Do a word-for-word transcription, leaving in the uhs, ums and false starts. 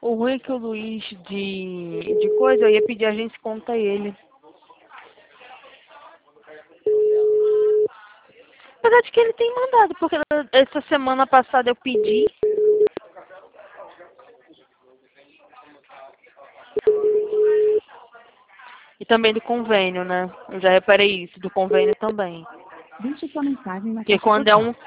O ruim é que o Luiz de, de coisa, eu ia pedir a gente conta ele. Apesar de que ele tem mandado, porque essa semana passada eu pedi. E também do convênio, né? Eu já reparei isso, do convênio também. Deixe sua mensagem na Porque caixa quando é postal. um